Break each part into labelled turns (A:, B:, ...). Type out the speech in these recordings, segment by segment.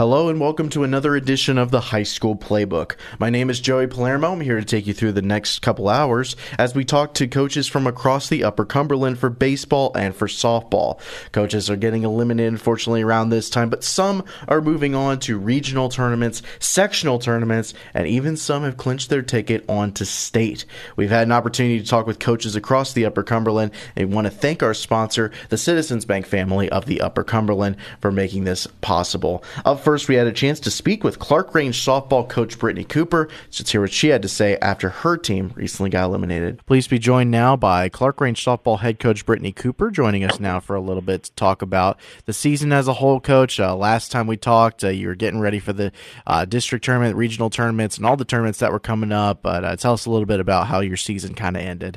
A: Hello and welcome to another edition of the High School Playbook. My name is Joey Palermo. I'm here to take you through the next couple hours as we talk to coaches from across the Upper Cumberland for baseball and for softball. Coaches are getting eliminated, unfortunately, around this time, but some are moving on to regional tournaments, sectional tournaments, and even some have clinched their ticket on to state. We've had an opportunity to talk with coaches across the Upper Cumberland, and we want to thank our sponsor, the Citizens Bank family of the Upper Cumberland, for making this possible. Up first, we had a chance to speak with Clark-Range softball coach Brittany Cooper. Let's hear what she had to say after her team recently got eliminated. Pleased to be joined now by Clark-Range softball head coach Brittany Cooper, joining us now for a little bit to talk about the season as a whole, Coach. Last time we talked, you were getting ready for the district tournament, regional tournaments, and all the tournaments that were coming up. But tell us a little bit about how your season kind of ended.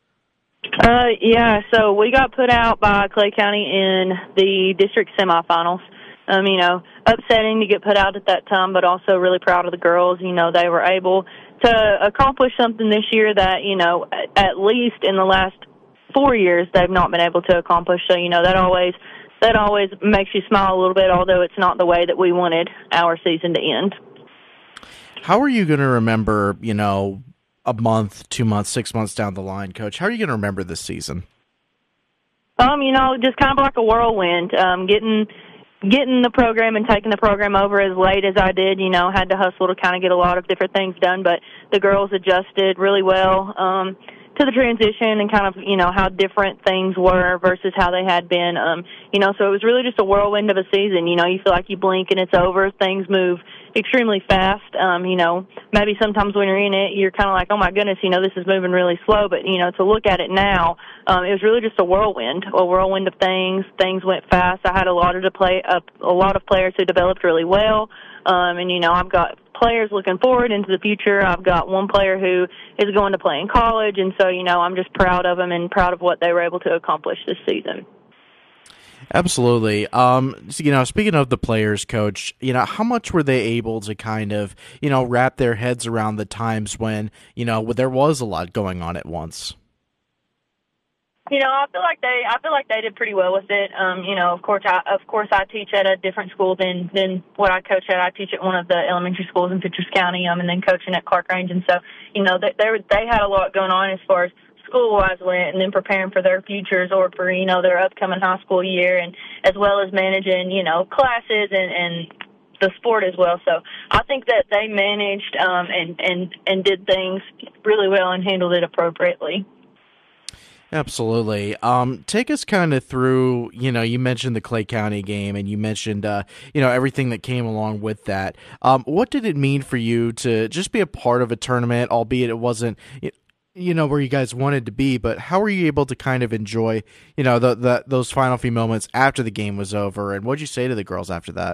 B: So we got put out by Clay County in the district semifinals. Upsetting to get put out at that time, but also really proud of the girls. They were able to accomplish something this year that, at least in the last 4 years, they've not been able to accomplish. So, that always makes you smile a little bit, although it's not the way that we wanted our season to end.
A: How are you going to remember, a month, 2 months, 6 months down the line, Coach? How are you going to remember this season?
B: Just kind of like a whirlwind, getting the program and taking the program over as late as I did, had to hustle to kind of get a lot of different things done, but the girls adjusted really well to the transition and kind of, how different things were versus how they had been. So it was really just a whirlwind of a season. You feel like you blink and it's over. Things move extremely fast. Maybe sometimes when you're in it, you're kind of like, oh my goodness, this is moving really slow. But, to look at it now, it was really just a whirlwind of things. Things went fast. I had a lot of players who developed really well. I've got players looking forward into the future. I've got one player who is going to play in college. And so, I'm just proud of them and proud of what they were able to accomplish this season.
A: Absolutely. Speaking of the players, Coach, how much were they able to kind of, wrap their heads around the times when, there was a lot going on at once?
B: I feel like they did pretty well with it. Of course I teach at a different school than what I coach at. I teach at one of the elementary schools in Citrus County, and then coaching at Clark-Range. And so, they had a lot going on as far as school-wise went, and then preparing for their futures or for, their upcoming high school year, and as well as managing, classes and the sport as well. So I think that they managed and did things really well and handled it appropriately.
A: Absolutely. Take us kind of through, you mentioned the Clay County game and you mentioned, everything that came along with that. What did it mean for you to just be a part of a tournament, albeit it wasn't, where you guys wanted to be, but how were you able to kind of enjoy, those final few moments after the game was over? And what'd you say to the girls after that?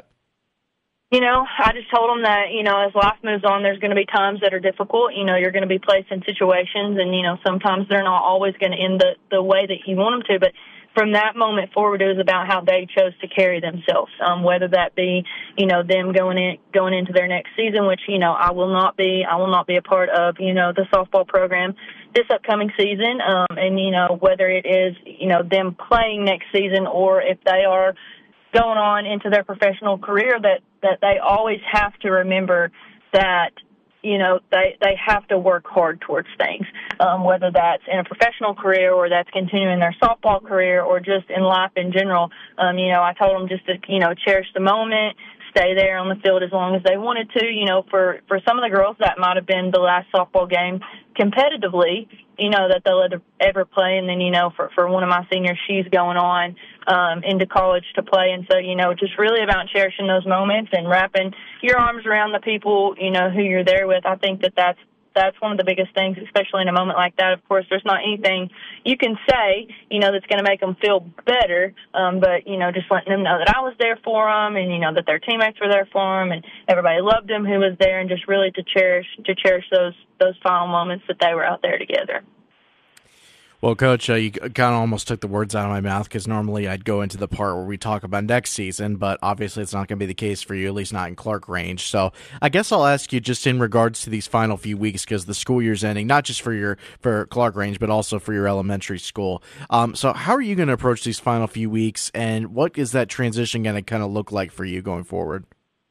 B: I just told them that, as life moves on, there's going to be times that are difficult. You're going to be placed in situations and, sometimes they're not always going to end the way that you want them to. But from that moment forward, it was about how they chose to carry themselves, whether that be, them going into their next season, which, I will not be a part of, the softball program this upcoming season. And, whether it is, them playing next season or if they are going on into their professional career, that they always have to remember that, they have to work hard towards things, whether that's in a professional career or that's continuing their softball career or just in life in general. I told them just to, cherish the moment, stay there on the field as long as they wanted to. For some of the girls, that might have been the last softball game competitively, that they'll ever play. And then, for one of my seniors, she's going on into college to play. And so, just really about cherishing those moments and wrapping your arms around the people, who you're there with. I think that's one of the biggest things, especially in a moment like that. Of course, there's not anything you can say, that's going to make them feel better. But, just letting them know that I was there for them and, that their teammates were there for them and everybody loved them who was there, and just really to cherish those final moments that they were out there together.
A: Well, Coach, you kind of almost took the words out of my mouth because normally I'd go into the part where we talk about next season, but obviously it's not going to be the case for you, at least not in Clark-Range. So I guess I'll ask you just in regards to these final few weeks because the school year's ending, not just for Clark-Range, but also for your elementary school. So how are you going to approach these final few weeks, and what is that transition going to kind of look like for you going forward?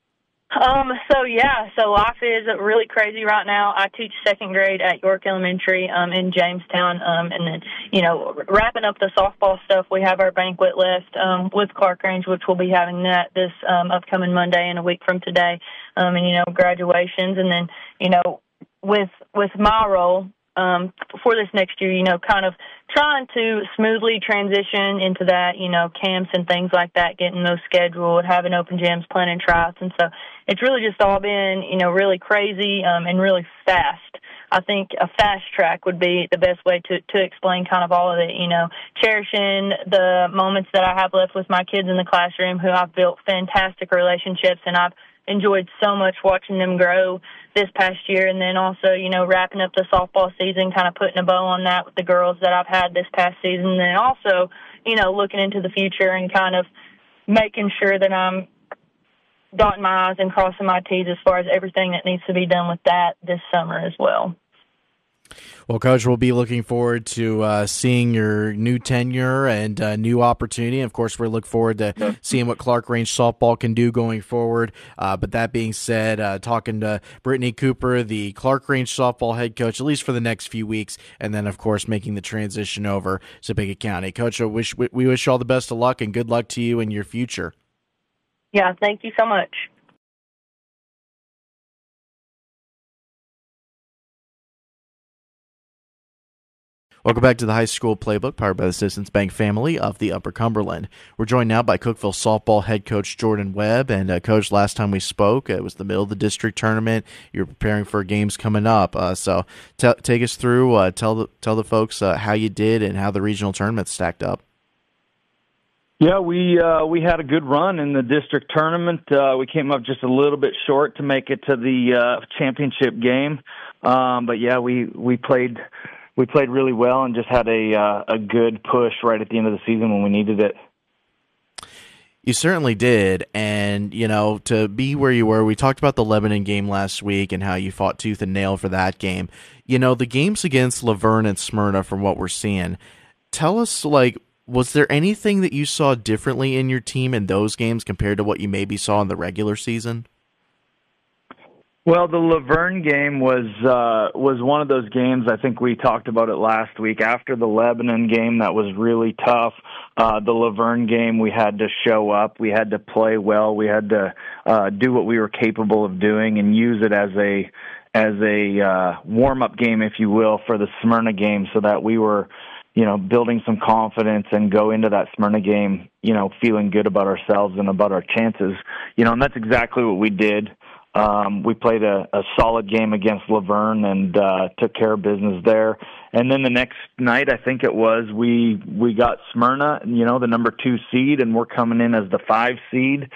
B: So life is really crazy right now. I teach second grade at York Elementary in Jamestown, and then wrapping up the softball stuff. We have our banquet left with Clark Range, which we'll be having that this upcoming Monday and a week from today, and graduations, and then with my role. For this next year, kind of trying to smoothly transition into that, camps and things like that, getting those scheduled, having open gyms, planning tryouts. And so it's really just all been, really crazy and really fast. I think a fast track would be the best way to explain kind of all of it, cherishing the moments that I have left with my kids in the classroom who I've built fantastic relationships, and I've enjoyed so much watching them grow this past year. And then also, wrapping up the softball season, kind of putting a bow on that with the girls that I've had this past season. And then also, looking into the future and kind of making sure that I'm dotting my I's and crossing my T's as far as everything that needs to be done with that this summer as well.
A: Well, Coach, we'll be looking forward to seeing your new tenure and new opportunity. Of course, we look forward to seeing what Clark Range softball can do going forward. But that being said, talking to Brittany Cooper, the Clark Range softball head coach, at least for the next few weeks, and then, of course, making the transition over to Pickett County. Coach, we wish you all the best of luck and good luck to you in your future.
B: Yeah, thank you so much.
A: Welcome back to the High School Playbook, powered by the Citizens Bank family of the Upper Cumberland. We're joined now by Cookeville softball head coach Jordan Webb. And Coach, last time we spoke, it was the middle of the district tournament. You're preparing for games coming up. So take us through, tell the folks how you did and how the regional tournament stacked up.
C: Yeah, we had a good run in the district tournament. We came up just a little bit short to make it to the championship game. But yeah, we played really well and just had a good push right at the end of the season when we needed it.
A: You certainly did, and, to be where you were, we talked about the Lebanon game last week and how you fought tooth and nail for that game. The games against Laverne and Smyrna, from what we're seeing, tell us, was there anything that you saw differently in your team in those games compared to what you maybe saw in the regular season?
C: Well, the Laverne game was one of those games. I think we talked about it last week. After the Lebanon game, that was really tough. The Laverne game, we had to show up. We had to play well. We had to do what we were capable of doing and use it as a warm-up game, if you will, for the Smyrna game, so that we were, building some confidence and go into that Smyrna game, feeling good about ourselves and about our chances. And that's exactly what we did. We played a solid game against Laverne and took care of business there. And then the next night, I think it was, we got Smyrna, the number 2 seed, and we're coming in as the 5 seed.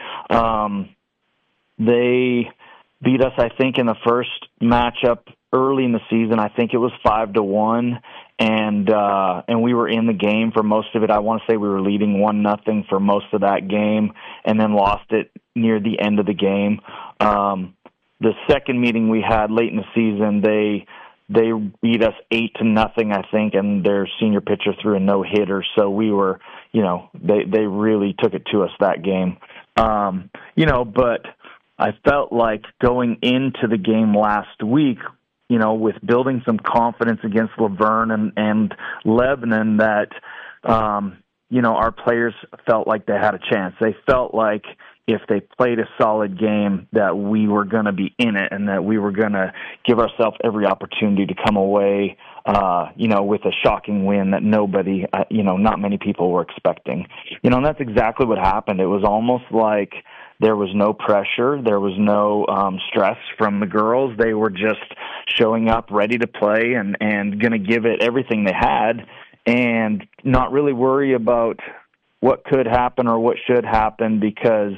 C: They beat us, I think, in the first matchup early in the season. I think it was 5-1, and we were in the game for most of it. I want to say we were leading 1-0 for most of that game, and then lost it near the end of the game. The second meeting we had late in the season, they beat us 8-0, I think, and their senior pitcher threw a no-hitter. So we were, they really took it to us that game. But I felt like going into the game last week, with building some confidence against Laverne and Lebanon, that, our players felt like they had a chance. They felt like if they played a solid game, that we were going to be in it and that we were going to give ourselves every opportunity to come away, with a shocking win that nobody, not many people were expecting. And that's exactly what happened. It was almost like there was no pressure. There was no stress from the girls. They were just showing up ready to play and going to give it everything they had and not really worry about what could happen or what should happen because,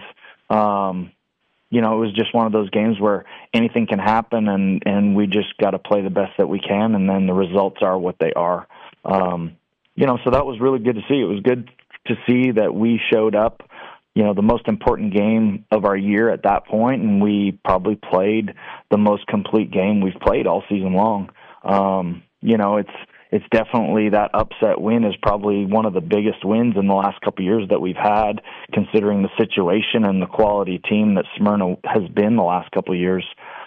C: it was just one of those games where anything can happen and we just got to play the best that we can, and then the results are what they are. So that was really good to see. It was good to see that we showed up, the most important game of our year at that point, and we probably played the most complete game we've played all season long. it's definitely that upset win is probably one of the biggest wins in the last couple of years that we've had, considering the situation and the quality team that Smyrna has been the last couple of years.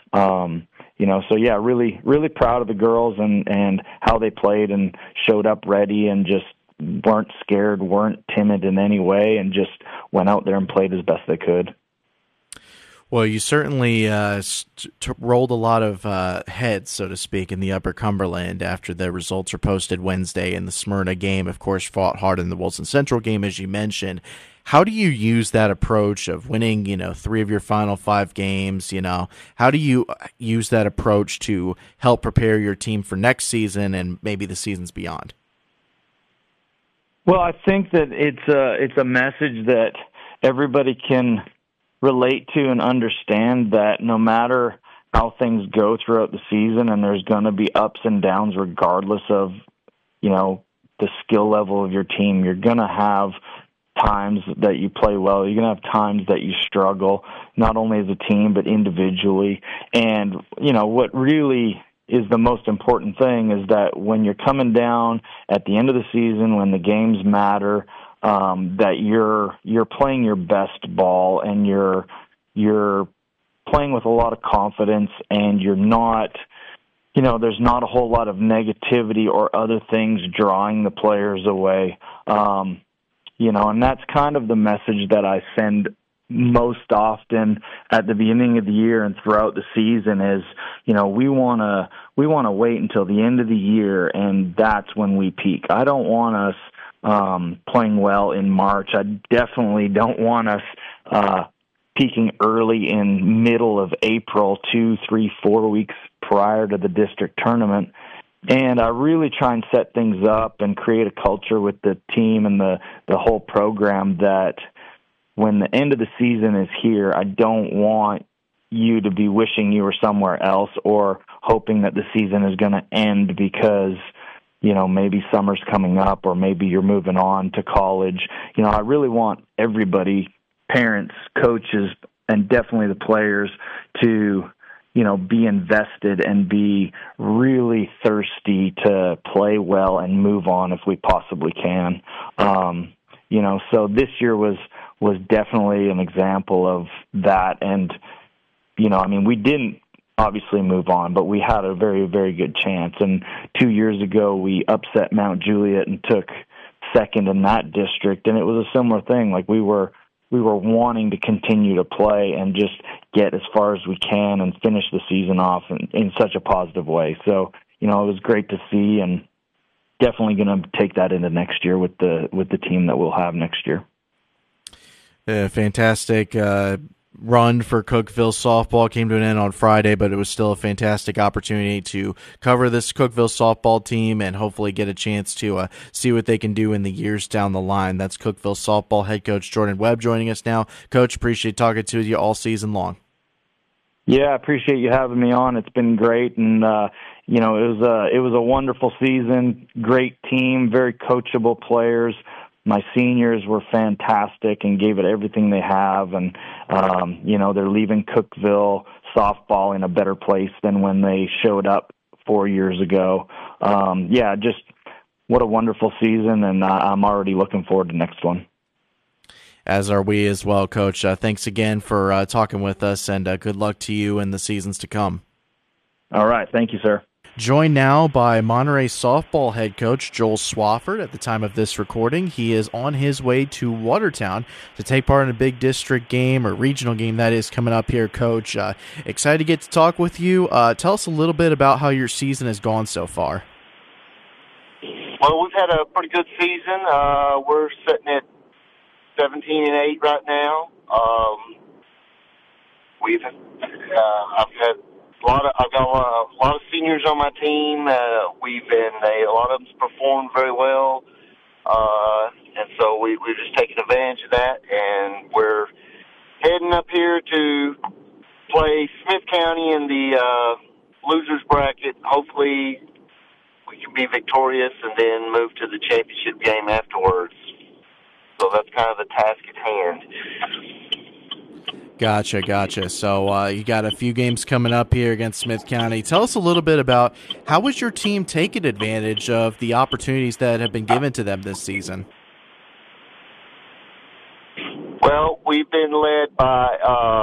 C: So yeah, really, really proud of the girls and how they played and showed up ready and just weren't scared, weren't timid in any way, and just went out there and played as best they could.
A: Well, you certainly rolled a lot of heads, so to speak, in the Upper Cumberland after the results were posted Wednesday, and the Smyrna game, of course, fought hard in the Wilson Central game, as you mentioned. How do you use that approach of winning, 3 of your final 5 games? How do you use that approach to help prepare your team for next season and maybe the seasons beyond?
C: Well, I think that it's a message that everybody can relate to and understand, that no matter how things go throughout the season, and there's going to be ups and downs regardless of, the skill level of your team, you're going to have times that you play well. You're going to have times that you struggle, not only as a team but individually. And, what really is the most important thing is that when you're coming down at the end of the season, when the games matter, that you're playing your best ball, and you're playing with a lot of confidence, and you're not, there's not a whole lot of negativity or other things drawing the players away. And that's kind of the message that I send most often at the beginning of the year and throughout the season is, we want to wait until the end of the year, and that's when we peak. I don't want us playing well in March. I definitely don't want us peaking early in middle of April, 2, 3, 4 weeks prior to the district tournament. And I really try and set things up and create a culture with the team and the whole program that when the end of the season is here, I don't want you to be wishing you were somewhere else or hoping that the season is going to end because maybe summer's coming up or maybe you're moving on to college. I really want everybody, parents, coaches, and definitely the players to, be invested and be really thirsty to play well and move on if we possibly can. So this year was definitely an example of that. And, we didn't obviously move on, but we had a very, very good chance. And 2 years ago, we upset Mount Juliet and took second in that district. And it was a similar thing. Like we were wanting to continue to play and just get as far as we can and finish the season off in such a positive way. So, it was great to see, and definitely going to take that into next year with the team that we'll have next year.
A: Fantastic run for Cookeville softball came to an end on Friday, but it was still a fantastic opportunity to cover this Cookeville softball team and hopefully get a chance to see what they can do in the years down the line. That's Cookeville softball head coach Jordan Webb joining us now. Coach, appreciate talking to you all season long.
C: Yeah, I appreciate you having me on. It's been great, and it was a wonderful season. Great team, very coachable players. My seniors were fantastic and gave it everything they have, and they're leaving Cookeville softball in a better place than when they showed up 4 years ago. Just what a wonderful season, and I'm already looking forward to the next one.
A: As are we as well, Coach. Thanks again for talking with us, and good luck to you in the seasons to come.
C: All right. Thank you, sir.
A: Joined now by Monterey softball head coach Joel Swafford. At the time of this recording, he is on his way to Watertown to take part in a big district game or regional game that is coming up here, Coach. Excited to get to talk with you. Tell us a little bit about how your season has gone so far.
D: Well, we've had a pretty good season. We're sitting at 17-8 right now. I've got a lot of seniors on my team. A lot of them's performed very well, and so we've just taken advantage of that. And we're heading up here to play Smith County in the losers bracket. Hopefully, we can be victorious and then move to the championship game afterwards. So that's kind of the task at hand.
A: Gotcha. So you got a few games coming up here against Smith County. Tell us a little bit about how was your team taking advantage of the opportunities that have been given to them this season?
D: Well, we've been led by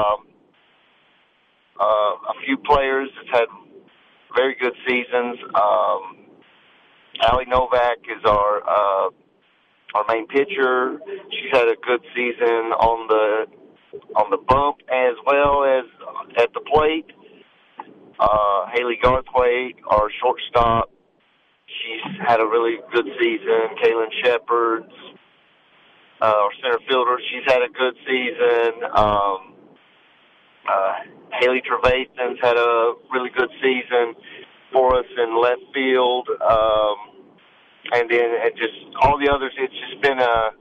D: a few players that's had very good seasons. Allie Novak is our main pitcher. She's had a good season on the bump as well as at the plate. Haley Garthwaite, our shortstop, she's had a really good season. Kaylin Shepard, our center fielder, she's had a good season. Haley Trevathan's had a really good season for us in left field. And then just all the others, it's just been a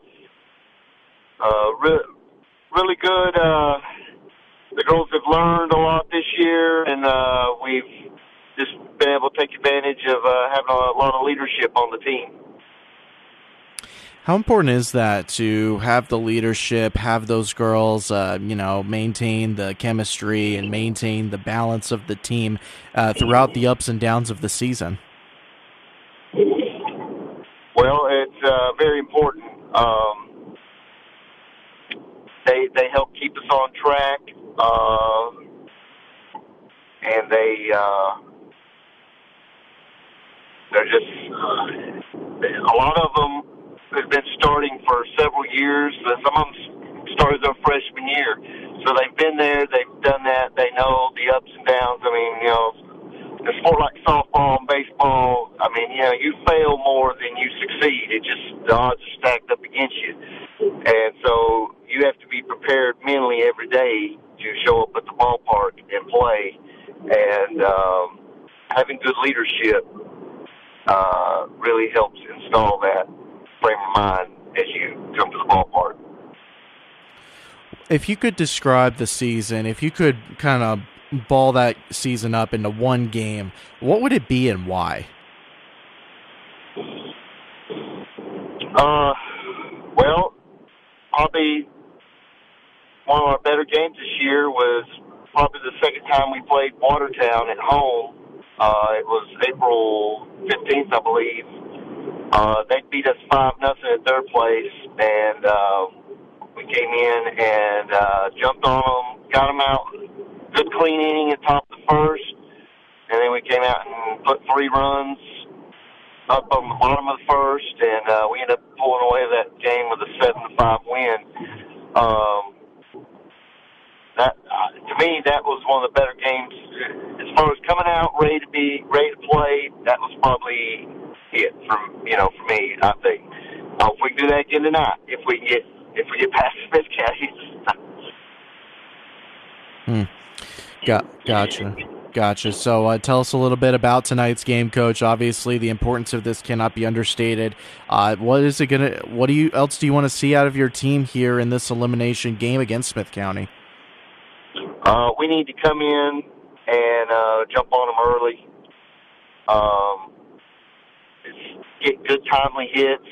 D: really good. The girls have learned a lot this year, and we've just been able to take advantage of having a lot of leadership on the team.
A: How important is that to have the leadership, have those girls, maintain the chemistry and maintain the balance of the team throughout the ups and downs of the season?
D: Well, it's very important. They help keep us on track, and they're just a lot of them have been starting for several years. Some of them started their freshman year, so they've been there. They've done that. They know the ups and downs. I mean, a sport like softball and baseball, I mean, you fail more than you succeed. It just, the odds are stacked up against you. And so you have to be prepared mentally every day to show up at the ballpark and play. And having good leadership really helps install that frame of mind as you come to the ballpark.
A: If you could describe the season, if you could kind of ball that season up into one game, what would it be and why?
D: Well, probably one of our better games this year was probably the second time we played Watertown at home. It was April 15th, I believe. They beat us 5-0 at their place, and we came in and jumped on them, got them out. Good clean inning at top of the first, and then we came out and put 3 runs up on the bottom of the first, and we ended up pulling away that game with a 7-5 win. That to me, that was one of the better games as far as coming out ready to play. That was probably it for me. I think. If we can do that again tonight, if we get past Smith County.
A: Gotcha. So tell us a little bit about tonight's game, Coach. Obviously, the importance of this cannot be understated. What else do you want to see out of your team here in this elimination game against Smith County?
D: We need to come in and jump on them early. Get good timely hits.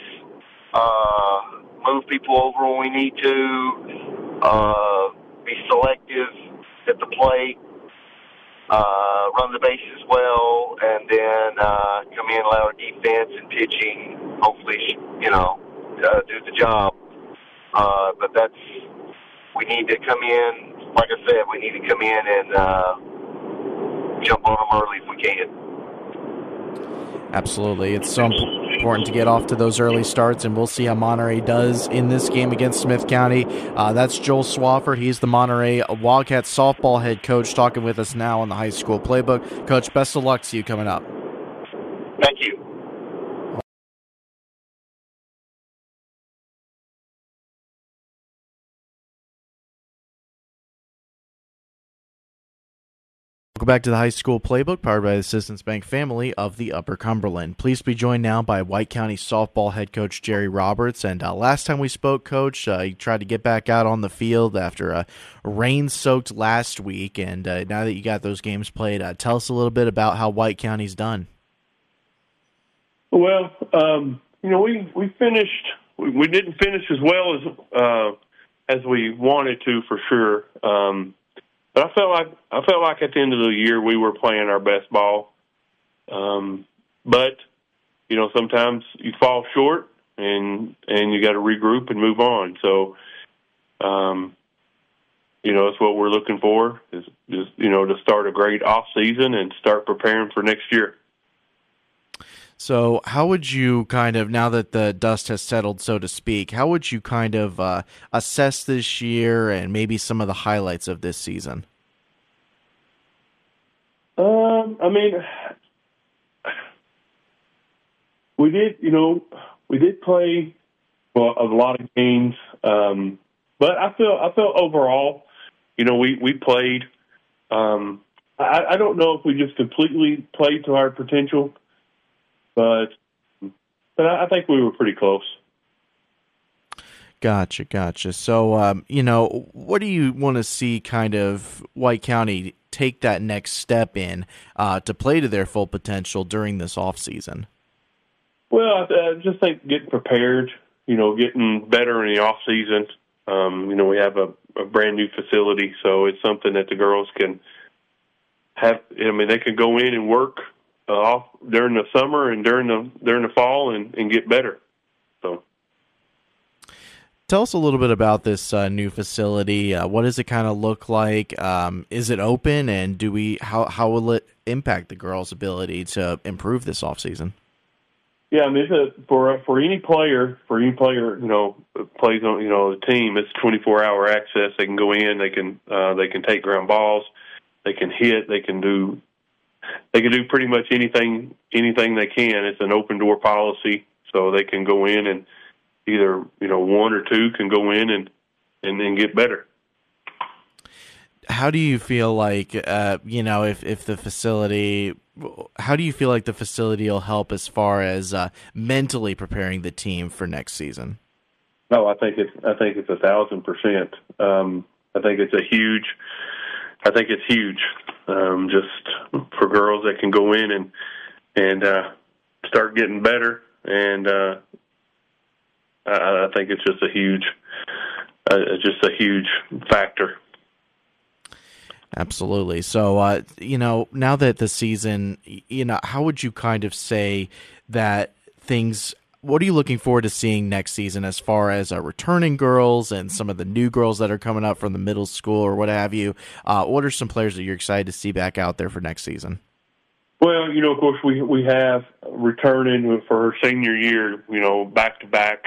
D: Move people over when we need to. Be selective at the plate. Run the bases well, and then come in, allow our defense and pitching, hopefully, do the job. But we need to come in, like I said, we need to come in and jump on them early if we can.
A: Absolutely. It's so important to get off to those early starts, and we'll see how Monterey does in this game against Smith County. That's Joel Swafford. He's the Monterey Wildcats softball head coach talking with us now on the high school playbook. Coach, best of luck to you coming up.
D: Thank you.
A: Welcome back to the high school playbook, powered by the Citizens Bank family of the Upper Cumberland. Pleased to be joined now by White County softball head coach Jerry Roberts. And last time we spoke, Coach, you tried to get back out on the field after a rain-soaked last week. And now that you got those games played, tell us a little bit about how White County's done.
E: Well, we finished. We didn't finish as well as we wanted to for sure. But I felt like at the end of the year we were playing our best ball. But sometimes you fall short, and you got to regroup and move on. So, it's what we're looking for is to start a great off season and start preparing for next year.
A: So how would you kind of, now that the dust has settled, so to speak, how would you kind of assess this year and maybe some of the highlights of this season?
E: We did play a lot of games, but I felt overall, we played. I don't know if we just completely played to our potential, but I think we were pretty close.
A: Gotcha. So, what do you want to see kind of White County take that next step in to play to their full potential during this off season?
E: Well, I just think getting prepared, getting better in the off season. We have a brand new facility, so it's something that the girls can have. They can go in and work off during the summer and during the fall and get better. So,
A: tell us a little bit about this new facility. What does it kind of look like? Is it open, and how will it impact the girls' ability to improve this off season?
E: Yeah, for any player, plays on the team, it's 24-hour access. They can go in, they can take ground balls, they can hit, they can do pretty much anything they can. It's an open door policy, so they can go in and either one or two can go in and then get better.
A: How do you feel like if the facility? How do you feel like the facility will help as far as mentally preparing the team for next season?
E: No, I think it's 1,000%. I think it's huge. Just for girls that can go in and start getting better, and I think it's just a huge factor.
A: Absolutely. So, now that the season, how would you kind of say that what are you looking forward to seeing next season as far as returning girls and some of the new girls that are coming up from the middle school or what have you? What are some players that you're excited to see back out there for next season?
E: Well, of course, we have returning for her senior year, back-to-back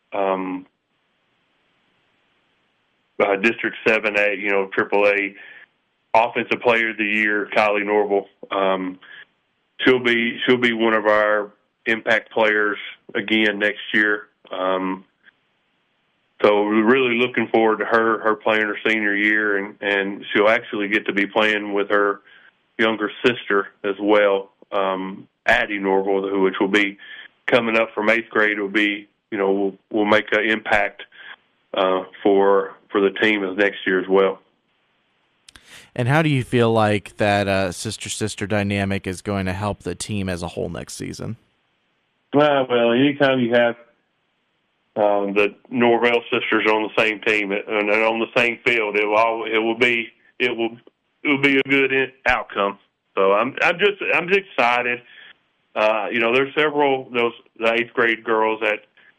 E: District 7A, AAA Offensive Player of the Year, Kylie Norval. She'll be one of our impact players again next year. So we're really looking forward to her playing her senior year, and she'll actually get to be playing with her younger sister as well, Addie Norval, which will be coming up from 8th grade. Will be will make an impact for the team as next year as well.
A: And how do you feel like that sister-sister dynamic is going to help the team as a whole next season?
E: Well, anytime you have the Norvell sisters on the same team and on the same field, it will be a good outcome. So I'm just excited. There's several the 8th grade girls that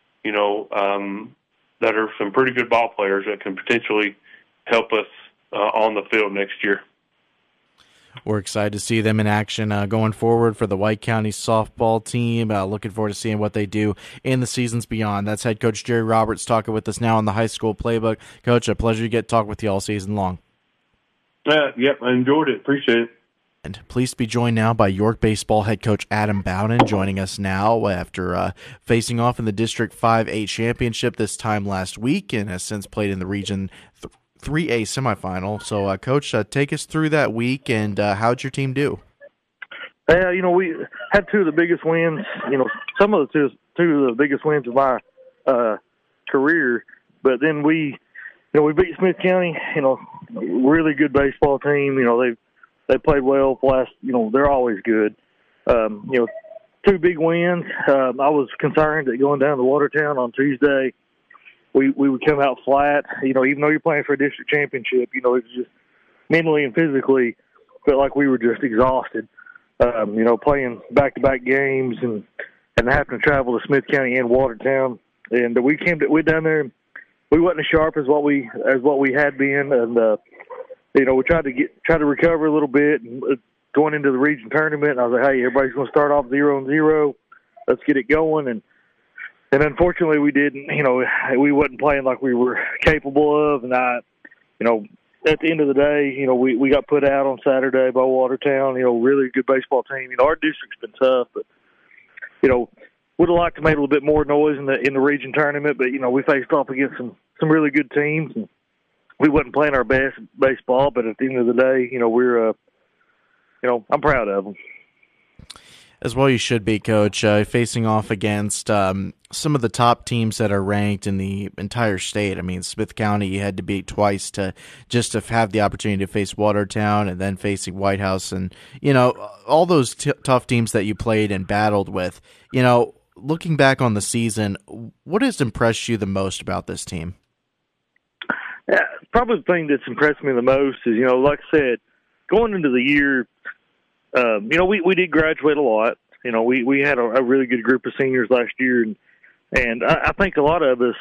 E: that are some pretty good ball players that can potentially help us on the field next year.
A: We're excited to see them in action going forward for the White County softball team. Looking forward to seeing what they do in the seasons beyond. That's head coach Jerry Roberts talking with us now on the high school playbook. Coach, a pleasure to get to talk with you all season long.
E: Yep, I enjoyed it. Appreciate it.
A: And pleased to be joined now by York baseball head coach Adam Bowden, joining us now after facing off in the District 5A championship this time last week, and has since played in the Region 3A semifinal. So, Coach, take us through that week, and how'd your team do?
F: We had two of the biggest wins, some of the two of the biggest wins of my career, but then we beat Smith County, really good baseball team. They played well last, they're always good. Two big wins. I was concerned that going down to Watertown on Tuesday, we would come out flat. You know, even though you're playing for a district championship, you know, it's just mentally and physically felt like we were just exhausted. You know, playing back-to-back games and having to travel to Smith County and Watertown. And we down there. We wasn't as sharp as what we had been, and you know, we tried to recover a little bit. And going into the region tournament, I was like, hey, everybody's going to start off 0-0. Let's get it going. And unfortunately, we didn't. You know, we wasn't playing like we were capable of. And you know, at the end of the day, you know, we got put out on Saturday by Watertown. You know, really good baseball team. You know, our district's been tough, but you know, would have liked to make a little bit more noise in the region tournament. But you know, we faced off against some really good teams, and we wasn't playing our best baseball. But at the end of the day, you know, we're you know, I'm proud of them.
A: As well you should be, Coach, facing off against some of the top teams that are ranked in the entire state. I mean, Smith County you had to beat twice to have the opportunity to face Watertown, and then facing White House, and, you know, all those tough teams that you played and battled with. You know, looking back on the season, what has impressed you the most about this team?
F: Yeah, probably the thing that's impressed me the most is, you know, like I said, going into the year, you know, we did graduate a lot. You know, we had a really good group of seniors last year, and I think a lot of us,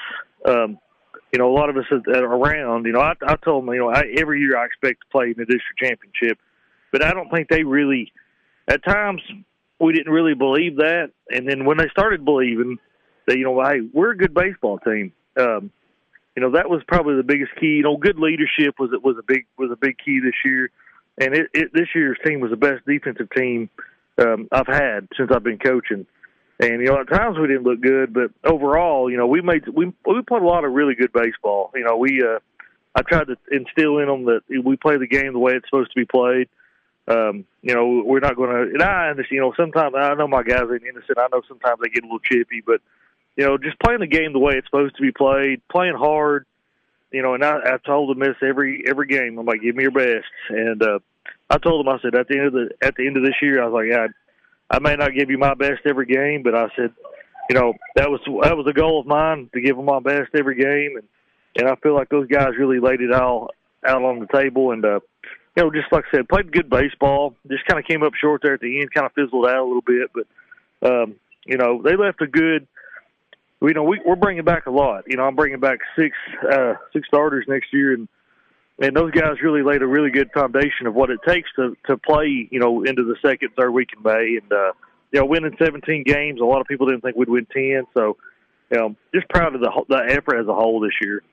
F: you know, a lot of us that are around, you know, I told them, you know, every year I expect to play in the district championship, but I don't think they really, at times we didn't really believe that, and then when they started believing that, you know, hey, we're a good baseball team, you know, that was probably the biggest key. You know, good leadership was a big key this year. And this year's team was the best defensive team I've had since I've been coaching. And, you know, at times we didn't look good, but overall, you know, we played a lot of really good baseball. You know, I tried to instill in them that we play the game the way it's supposed to be played. You know, we're not going to, and I understand, you know, sometimes I know my guys ain't innocent. I know sometimes they get a little chippy, but, you know, just playing the game the way it's supposed to be played, playing hard. You know, and I told them this every game. I'm like, give me your best. And I told them, I said, at the end of this year, I was like, yeah, I may not give you my best every game, but I said, you know, that was a goal of mine, to give them my best every game. And I feel like those guys really laid it all out on the table. And you know, just like I said, played good baseball. Just kind of came up short there at the end, kind of fizzled out a little bit. But you know, they left a good. You know, we're bringing back a lot. You know, I'm bringing back six starters next year, and those guys really laid a really good foundation of what it takes to play, you know, into the second, third week in May. And, you know, winning 17 games, a lot of people didn't think we'd win 10. So, you know, just proud of the effort as a whole this year.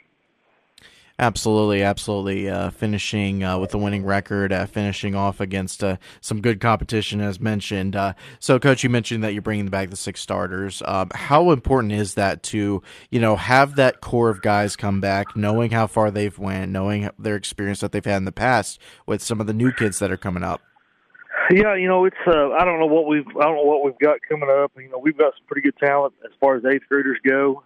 A: Absolutely. Finishing with a winning record, finishing off against some good competition, as mentioned. So, Coach, you mentioned that you're bringing back the six starters. How important is that to, you know, have that core of guys come back, knowing how far they've went, knowing their experience that they've had in the past with some of the new kids that are coming up?
F: Yeah, you know, it's I don't know what we've got coming up. You know, we've got some pretty good talent as far as eighth graders go.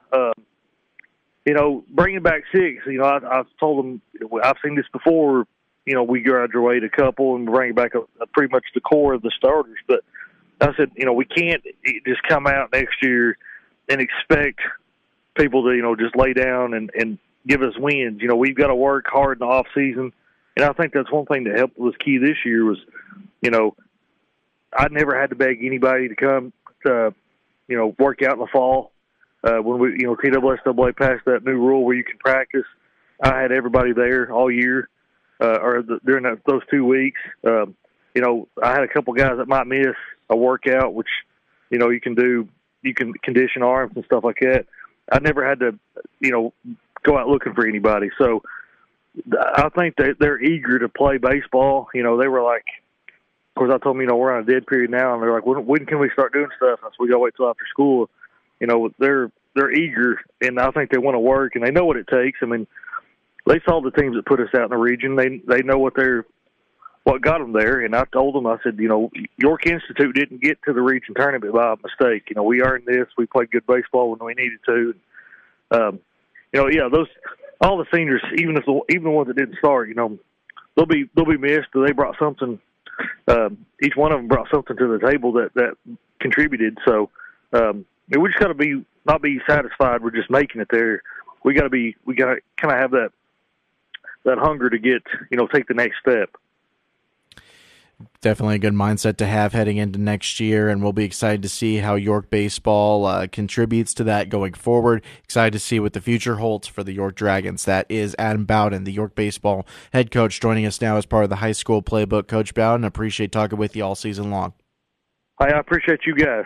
F: You know, bringing back six, you know, I've told them, I've seen this before, you know, we graduate a couple and bring back a pretty much the core of the starters. But I said, you know, we can't just come out next year and expect people to, you know, just lay down and give us wins. You know, we've got to work hard in the off season. And I think that's one thing that helped was key this year was, you know, I never had to beg anybody to come to, you know, work out in the fall. When we, you know, TSSAA passed that new rule where you can practice, I had everybody there all year, during those 2 weeks. You know, I had a couple guys that might miss a workout, which, you know, you can condition arms and stuff like that. I never had to, you know, go out looking for anybody. So I think they're eager to play baseball. You know, they were like, of course, I told them, you know, we're on a dead period now, and they're like, when can we start doing stuff? And so we got to wait till after school. You know, they're eager, and I think they want to work, and they know what it takes. I mean, they saw the teams that put us out in the region. They know what got them there. And I told them, I said, you know, York Institute didn't get to the region tournament by a mistake. You know, we earned this. We played good baseball when we needed to. You know, yeah, all the seniors, even the ones that didn't start, you know, they'll be missed. They brought something. Each one of them brought something to the table that contributed. So. We just got to not be satisfied with just making it there. we got to kind of have that hunger to get, take the next step.
A: Definitely a good mindset to have heading into next year, and we'll be excited to see how York baseball contributes to that going forward. Excited to see what the future holds for the York Dragons. That is Adam Bowden, the York baseball head coach, joining us now as part of the high school playbook. Coach Bowden, appreciate talking with you all season long.
F: I appreciate you guys.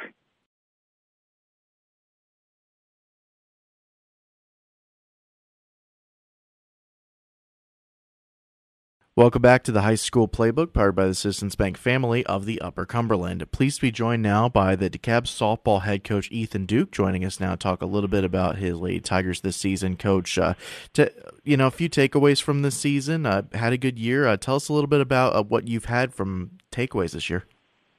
A: Welcome back to the High School Playbook, powered by the Citizens Bank family of the Upper Cumberland. Pleased to be joined now by the DeKalb softball head coach Ethan Duke, joining us now to talk a little bit about his Lady Tigers this season. Coach, a few takeaways from this season. Had a good year. Tell us a little bit about what you've had from takeaways this year.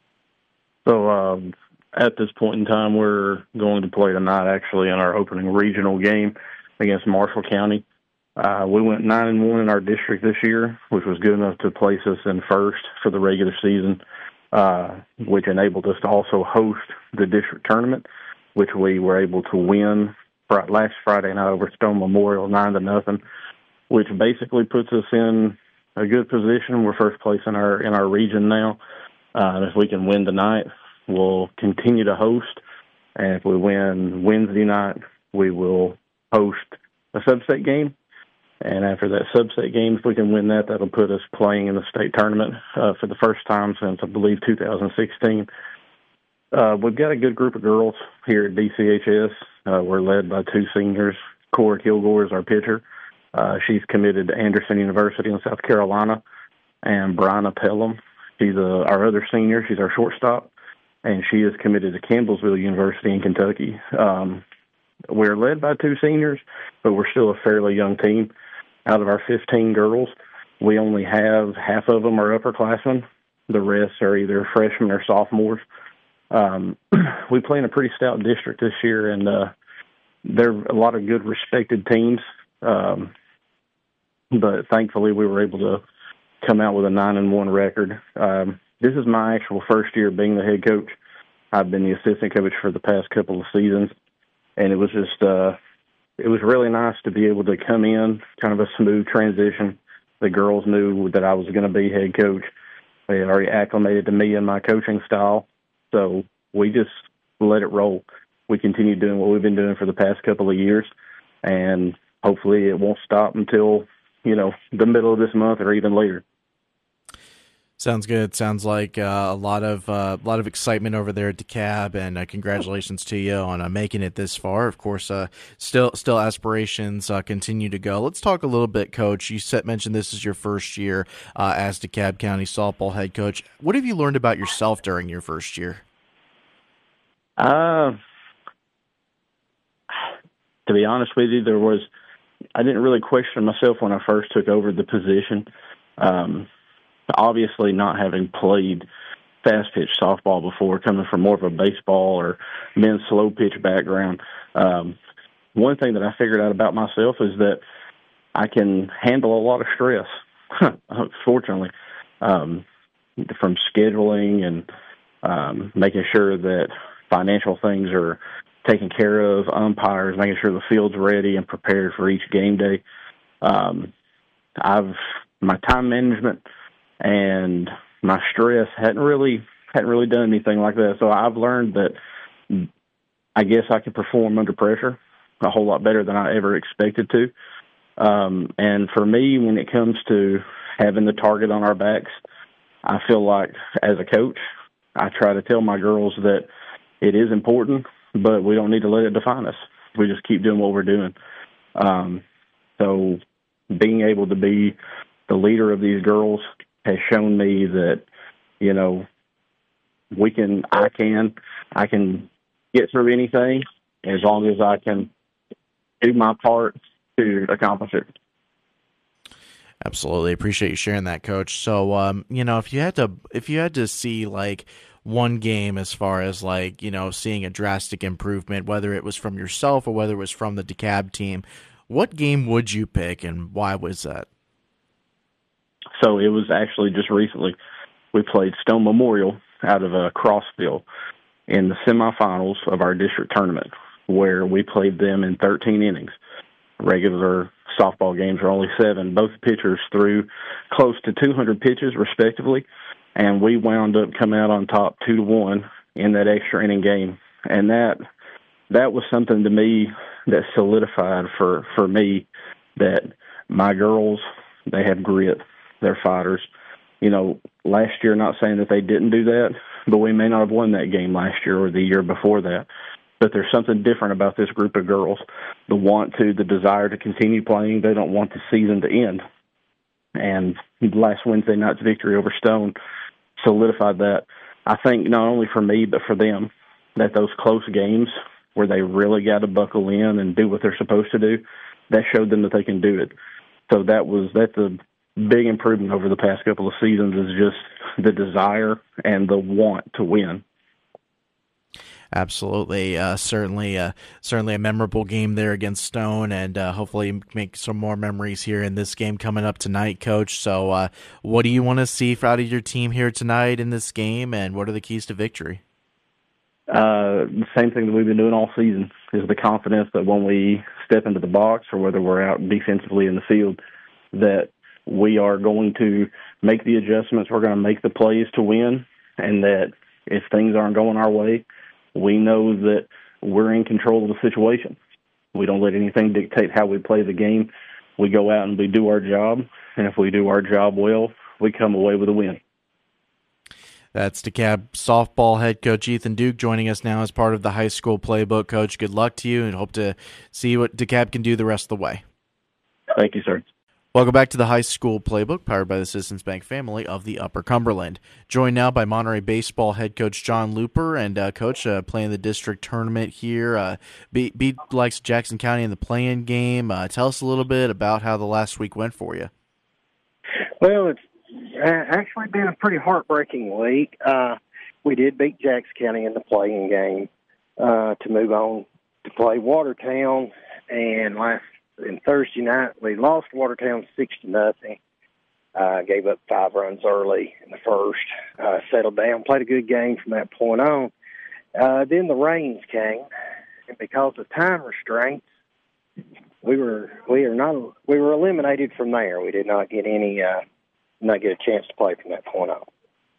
G: So at this point in time, we're going to play tonight, actually, in our opening regional game against Marshall County. We went 9-1 in our district this year, which was good enough to place us in first for the regular season, which enabled us to also host the district tournament, which we were able to win last Friday night over Stone Memorial 9-0, which basically puts us in a good position. We're first place in our region now. And if we can win tonight, we'll continue to host. And if we win Wednesday night, we will host a substate game. And after that subset game, if we can win that, that'll put us playing in the state tournament for the first time since, I believe, 2016. We've got a good group of girls here at DCHS. We're led by two seniors. Cora Kilgore is our pitcher. She's committed to Anderson University in South Carolina. And Brianna Pelham, she's our other senior. She's our shortstop. And she is committed to Campbellsville University in Kentucky. We're led by two seniors, but we're still a fairly young team. Out of our 15 girls, we only have half of them are upperclassmen. The rest are either freshmen or sophomores. We play in a pretty stout district this year, and there are a lot of good, respected teams. But thankfully, we were able to come out with a 9-1 record. This is my actual first year being the head coach. I've been the assistant coach for the past couple of seasons, and it was just it was really nice to be able to come in, kind of a smooth transition. The girls knew that I was going to be head coach. They had already acclimated to me and my coaching style, so we just let it roll. We continued doing what we've been doing for the past couple of years, and hopefully it won't stop until, the middle of this month or even later.
A: Sounds good. Sounds like a lot of excitement over there at DeKalb, and congratulations to you on making it this far. Of course, still aspirations continue to go. Let's talk a little bit, Coach. You mentioned this is your first year as DeKalb County softball head coach. What have you learned about yourself during your first year?
G: To be honest with you, I didn't really question myself when I first took over the position. Obviously, not having played fast-pitch softball before, coming from more of a baseball or men's slow-pitch background, one thing that I figured out about myself is that I can handle a lot of stress, fortunately, from scheduling and making sure that financial things are taken care of, umpires, making sure the field's ready and prepared for each game day. My time management and my stress hadn't really done anything like that. So I've learned that I guess I can perform under pressure a whole lot better than I ever expected to. And for me, when it comes to having the target on our backs, I feel like as a coach, I try to tell my girls that it is important, but we don't need to let it define us. We just keep doing what we're doing. So being able to be the leader of these girls has shown me that, I can get through anything as long as I can do my part to accomplish it.
A: Absolutely. Appreciate you sharing that, Coach. So, if you had to see like one game as far as seeing a drastic improvement, whether it was from yourself or whether it was from the DeKalb team, what game would you pick and why was that?
G: So it was actually just recently. We played Stone Memorial out of Crossville in the semifinals of our district tournament, where we played them in 13 innings. regular softball games are only 7. Both pitchers threw close to 200 pitches, respectively, and we wound up coming out on top 2-1 in that extra inning game. And that was something to me that solidified for me that my girls, they have grit, they're fighters. You know, last year, not saying that they didn't do that, but we may not have won that game last year or the year before that. But there's something different about this group of girls. The desire to continue playing. They don't want the season to end. And last Wednesday night's victory over Stone solidified that. I think not only for me, but for them, that those close games where they really got to buckle in and do what they're supposed to do, that showed them that they can do it. So that's a big improvement over the past couple of seasons, is just the desire and the want to win.
A: Absolutely. Certainly a memorable game there against Stone, and hopefully make some more memories here in this game coming up tonight, Coach. So what do you want to see out of your team here tonight in this game, and what are the keys to victory?
G: The same thing that we've been doing all season, is the confidence that when we step into the box or whether we're out defensively in the field, that we are going to make the adjustments, we're going to make the plays to win, and that if things aren't going our way, we know that we're in control of the situation. We don't let anything dictate how we play the game. We go out and we do our job, and if we do our job well, we come away with a win.
A: That's DeKalb softball head coach Ethan Duke joining us now as part of the high school playbook. Coach, good luck to you, and hope to see what DeKalb can do the rest of the way.
G: Thank you, sir.
A: Welcome back to the high school playbook, powered by the Citizens Bank family of the Upper Cumberland. Joined now by Monterey baseball head coach John Looper, and Coach, playing the district tournament here. Beat likes Jackson County in the play-in game. Tell us a little bit about how the last week went for you.
H: Well, it's actually been a pretty heartbreaking week. We did beat Jackson County in the play-in game to move on to play Watertown, and Thursday night, we lost Watertown 6-0. Gave up 5 runs early in the first. Settled down, played a good game from that point on. Then the rains came, and because of time restraints, we were eliminated from there. We did not get not get a chance to play from that point on.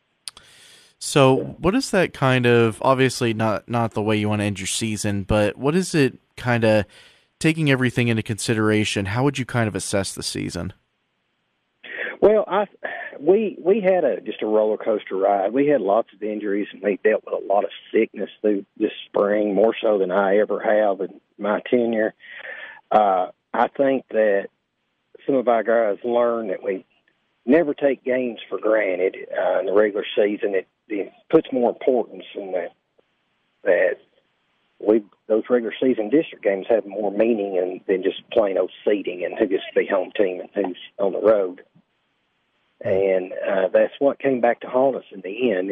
A: So, what is that kind of? Obviously, not the way you want to end your season, but what is it kind of? Taking everything into consideration, how would you kind of assess the season?
H: Well, we had just a roller coaster ride. We had lots of injuries, and we dealt with a lot of sickness through this spring, more so than I ever have in my tenure. I think that some of our guys learned that we never take games for granted in the regular season. It puts more importance in that those regular season district games have more meaning than just plain old seeding and who gets to be home team and who's on the road. And that's what came back to haunt us in the end.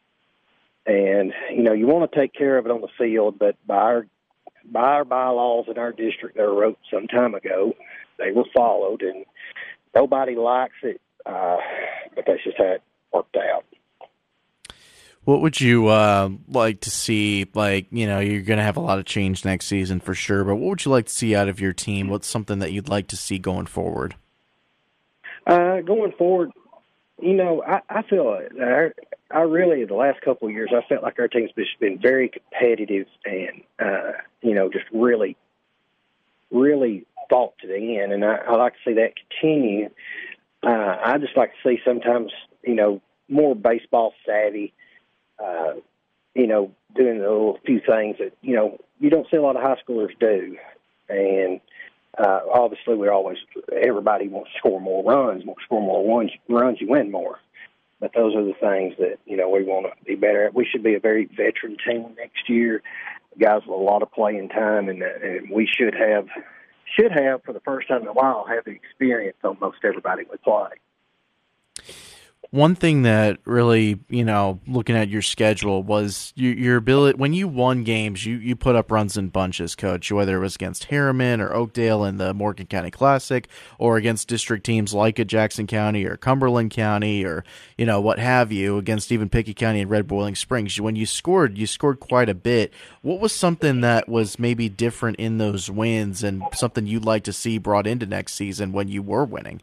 H: And you want to take care of it on the field, but by our bylaws in our district that were wrote some time ago, they were followed, and nobody likes it, but that's just how it worked out.
A: What would you like to see? You're going to have a lot of change next season for sure, but what would you like to see out of your team? What's something that you'd like to see going forward?
H: Going forward, I feel I really, the last couple of years, I felt like our team's just been very competitive and, just really, really fought to the end, and I like to see that continue. I just like to see sometimes, more baseball savvy, doing a little few things that, you don't see a lot of high schoolers do. And obviously everybody wants to score more runs, runs, you win more. But those are the things that, we want to be better at. We should be a very veteran team next year, guys with a lot of playing time, and we should have, for the first time in a while, have the experience on most everybody we play.
A: One thing that really, looking at your schedule was your ability. When you won games, you put up runs in bunches, Coach, whether it was against Harriman or Oakdale in the Morgan County Classic or against district teams like Jackson County or Cumberland County or, what have you, against even Pickett County and Red Boiling Springs. When you scored quite a bit. What was something that was maybe different in those wins and something you'd like to see brought into next season when you were winning?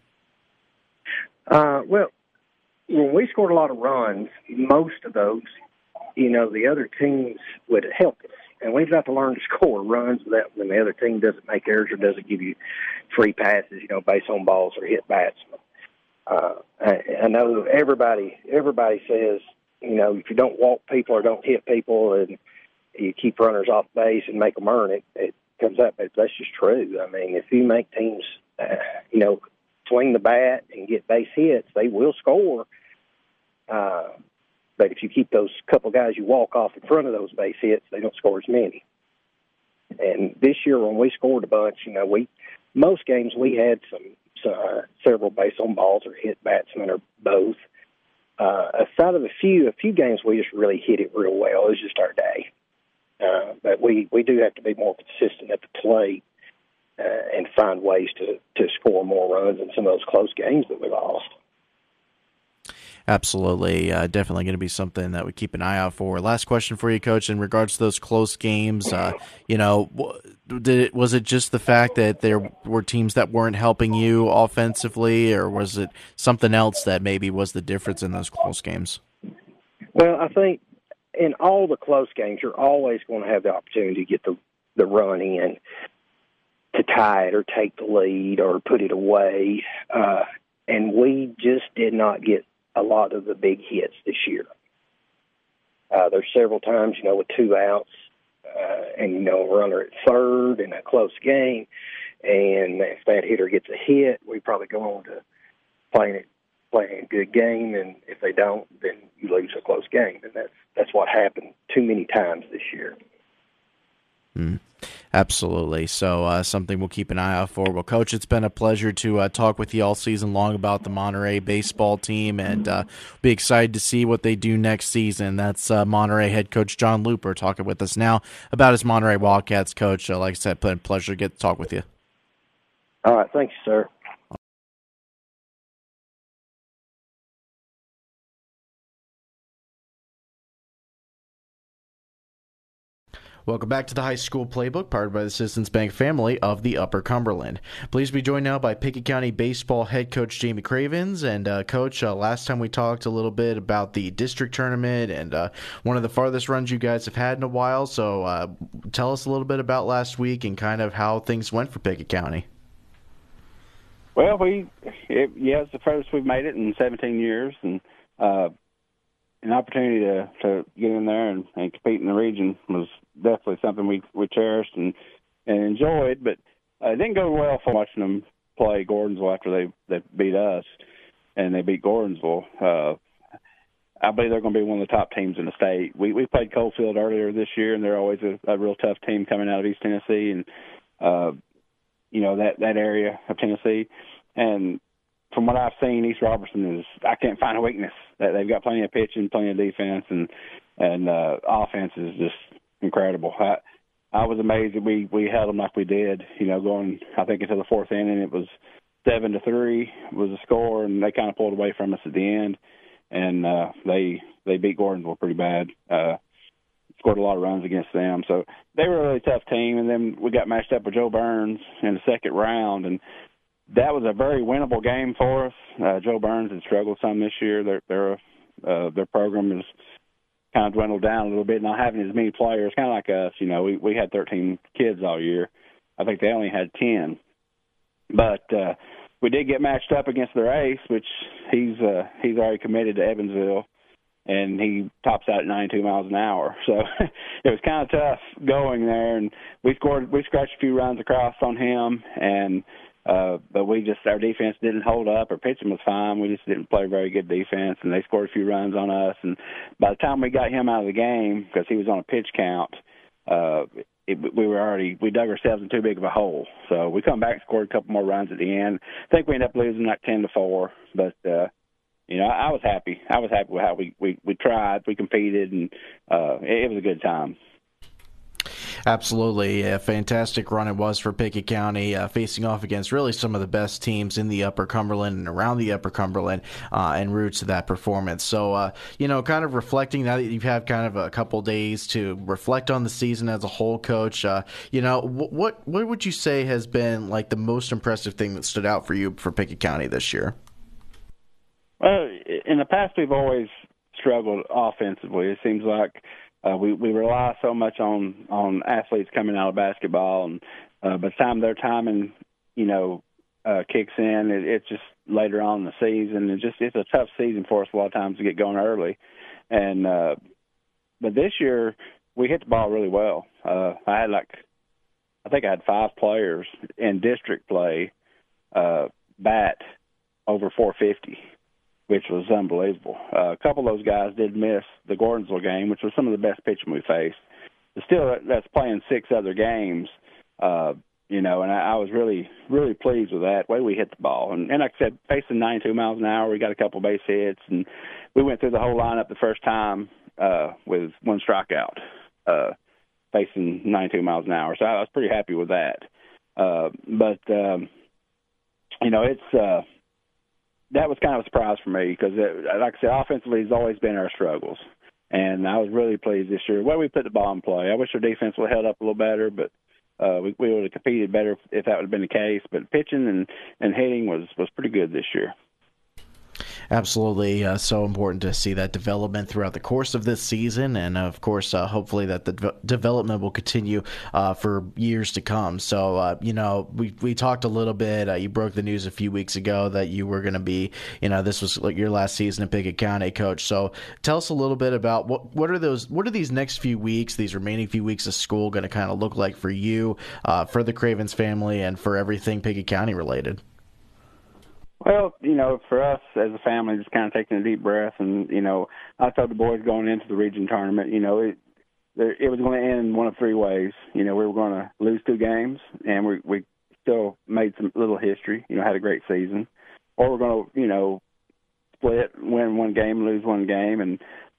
H: Well, when we scored a lot of runs, most of those, the other teams would help us. And we've got to learn to score runs when the other team doesn't make errors or doesn't give you free passes, base on balls or hit batsmen. I know everybody says, if you don't walk people or don't hit people and you keep runners off base and make them earn it, it comes up. But that's just true. I mean, if you make teams, swing the bat and get base hits, they will score. But if you keep those couple guys you walk off in front of those base hits, they don't score as many. And this year when we scored a bunch, most games we had several base on balls or hit batsmen or both. Aside of a few games we just really hit it real well. It was just our day. But we do have to be more consistent at the plate. And find ways to score more runs in some of those close games that we lost.
A: Absolutely. Definitely going to be something that we keep an eye out for. Last question for you, Coach, in regards to those close games. Was it just the fact that there were teams that weren't helping you offensively, or was it something else that maybe was the difference in those close games?
H: Well, I think in all the close games, you're always going to have the opportunity to get the run in, to tie it or take the lead or put it away. And we just did not get a lot of the big hits this year. There's several times, with 2 outs and, a runner at third in a close game. And if that hitter gets a hit, we probably go on to playing a good game. And if they don't, then you lose a close game. And that's what happened too many times this year.
A: Absolutely. So something we'll keep an eye out for. Well, Coach, it's been a pleasure to talk with you all season long about the Monterey baseball team, and be excited to see what they do next season. That's Monterey head coach John Looper talking with us now about his Monterey Wildcats. Coach, like I said, it's been a pleasure to get to talk with you.
H: All right. Thank you, sir.
A: Welcome back to the High School Playbook, powered by the Citizens Bank family of the Upper Cumberland. Please be joined now by Pickett County baseball head coach Jamie Cravens. And Coach, last time we talked a little bit about the district tournament and one of the farthest runs you guys have had in a while. So tell us a little bit about last week and kind of how things went for Pickett County.
I: Well, it's the furthest we've made it in 17 years, and an opportunity to get in there and compete in the region was definitely something we cherished and enjoyed. But it didn't go well for watching them play Gordonsville after they beat us, and they beat Gordonsville. I believe they're going to be one of the top teams in the state. We played Coalfield earlier this year, and they're always a real tough team coming out of East Tennessee and that area of Tennessee. And from what I've seen, East Robertson I can't find a weakness. They've got plenty of pitching, plenty of defense, and offense is just incredible. I was amazed that we held them like we did. Going I think into the fourth inning, it was 7-3 was the score, and they kind of pulled away from us at the end, and they beat Gordonsville pretty bad. Scored a lot of runs against them, so they were a really tough team. And then we got matched up with Joe Burns in the second round, and that was a very winnable game for us. Joe Burns had struggled some this year. Their program has kind of dwindled down a little bit, not having as many players, kind of like us. We had 13 kids all year. I think they only had 10. But we did get matched up against their ace, which he's already committed to Evansville, and he tops out at 92 miles an hour. So it was kind of tough going there, and we scratched a few runs across on him, and but our defense didn't hold up. Our pitching was fine. We just didn't play very good defense, and they scored a few runs on us. And by the time we got him out of the game, because he was on a pitch count, we dug ourselves in too big of a hole. So we come back and scored a couple more runs at the end. I think we ended up losing like 10-4, but I was happy. I was happy with how we tried, we competed, and it was a good time.
A: Absolutely. A fantastic run it was for Pickett County, facing off against really some of the best teams in the Upper Cumberland and around the Upper Cumberland, en route to that performance. So, kind of reflecting now that you've had kind of a couple days to reflect on the season as a whole, Coach, what would you say has been like the most impressive thing that stood out for you for Pickett County this year?
I: Well, in the past, we've always struggled offensively. It seems like we rely so much on athletes coming out of basketball, and by the time their timing, kicks in, it's just later on in the season. It's a tough season for us a lot of times to get going early, and but this year we hit the ball really well. I think I had 5 players in district play bat over 450. Which was unbelievable. A couple of those guys did miss the Gordonsville game, which was some of the best pitching we faced. But still, that's playing 6 other games, and I was really, really pleased with that way we hit the ball. And like I said, facing 92 miles an hour, we got a couple base hits, and we went through the whole lineup the first time with 1 strikeout, facing 92 miles an hour. So I was pretty happy with that. It's that was kind of a surprise for me because, like I said, offensively has always been our struggles. And I was really pleased this year. Well, we put the ball in play. I wish our defense would have held up a little better, but we would have competed better if that would have been the case. But pitching and hitting was pretty good this year.
A: Absolutely. So important to see that development throughout the course of this season. And, of course, hopefully that the development will continue for years to come. So, we talked a little bit. You broke the news a few weeks ago that you were going to be, this was like your last season at Pickett County, Coach. So tell us a little bit about what are these next few weeks, these remaining few weeks of school going to kind of look like for you, for the Cravens family, and for everything Pickett County related?
I: Well, for us as a family, just kind of taking a deep breath, and I told the boys going into the region tournament, it was going to end one of 3 ways. We were going to lose 2 games, and we still made some little history. Had a great season, or we're going to split, win 1 game, lose 1 game, and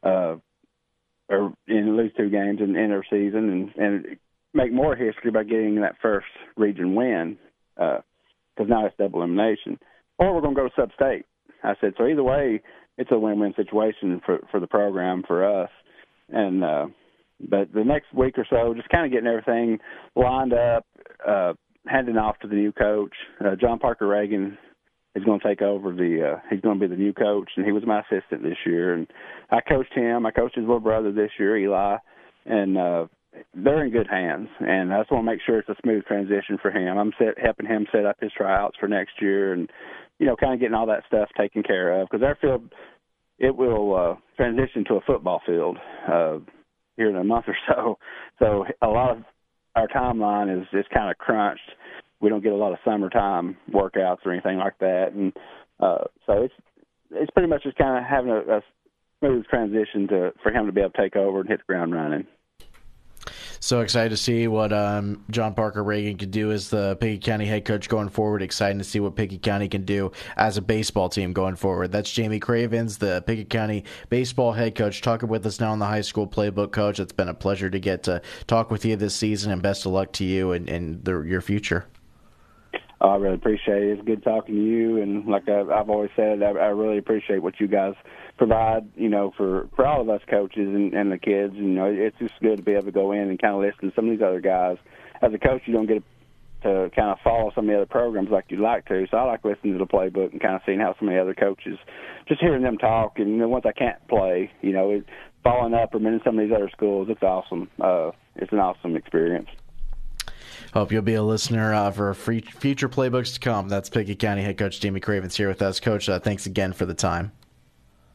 I: lose 2 games and end our season, and make more history by getting that first region win, because now it's double elimination. Or we're going to go sub-state. I said, so either way, it's a win-win situation for the program, for us. And but the next week or so, just kind of getting everything lined up, handing off to the new coach. John Parker Reagan is going to take over he's going to be the new coach, and he was my assistant this year. And I coached him. I coached his little brother this year, Eli, and they're in good hands. And I just want to make sure it's a smooth transition for him. I'm helping him set up his tryouts for next year, and kind of getting all that stuff taken care of, because our field, it will transition to a football field here in a month or so. So a lot of our timeline is kind of crunched. We don't get a lot of summertime workouts or anything like that, and so it's pretty much just kind of having a smooth transition for him to be able to take over and hit the ground running.
A: So excited to see what John Parker Reagan can do as the Pickett County head coach going forward. Excited to see what Pickett County can do as a baseball team going forward. That's Jamie Cravens, the Pickett County baseball head coach, talking with us now on the high school playbook. Coach, it's been a pleasure to get to talk with you this season, and best of luck to you and your future.
I: I really appreciate it. It's good talking to you, and like I've always said, I really appreciate what you guys provide, for all of us coaches and the kids. It's just good to be able to go in and kind of listen to some of these other guys. As a coach, you don't get to kind of follow some of the other programs like you'd like to, so I like listening to the playbook and kind of seeing how some of the other coaches, just hearing them talk, and the ones I can't play, following up or in some of these other schools, it's awesome. It's an awesome experience.
A: Hope you'll be a listener for future playbooks to come. That's Pickett County head coach Jamie Cravens here with us. Coach, thanks again for the time.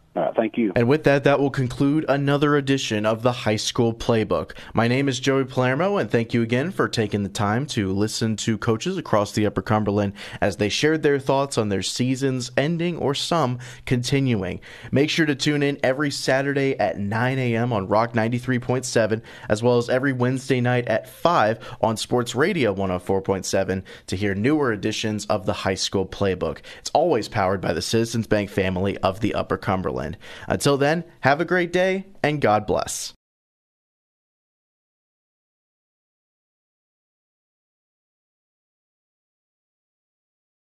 I: All right, thank you.
A: And with that, that will conclude another edition of the High School Playbook. My name is Joey Palermo, and thank you again for taking the time to listen to coaches across the Upper Cumberland as they shared their thoughts on their seasons ending or some continuing. Make sure to tune in every Saturday at 9 a.m. on Rock 93.7, as well as every Wednesday night at 5 on Sports Radio 104.7 to hear newer editions of the High School Playbook. It's always powered by the Citizens Bank family of the Upper Cumberland. Until then, have a great day and God bless.